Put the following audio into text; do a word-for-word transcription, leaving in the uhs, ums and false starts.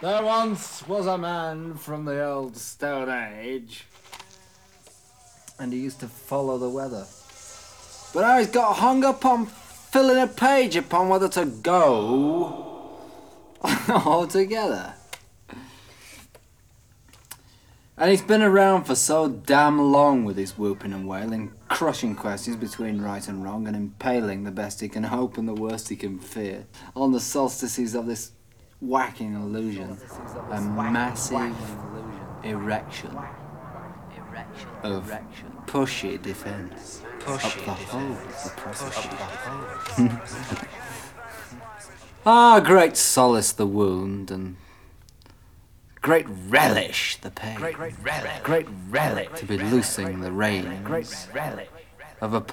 There once was a man from the old Stone Age, and he used to follow the weather. But now he's got hung up on filling a page upon whether to go altogether. And he's been around for so damn long with his whooping and wailing, crushing questions between right and wrong, and impaling the best he can hope and the worst he can fear on the solstices of this whacking illusion, a massive erection of pushy defence up the whole of the procession. Ah, great solace the wound, and great relish the pain. Great relish, great relish to be loosing the reins of a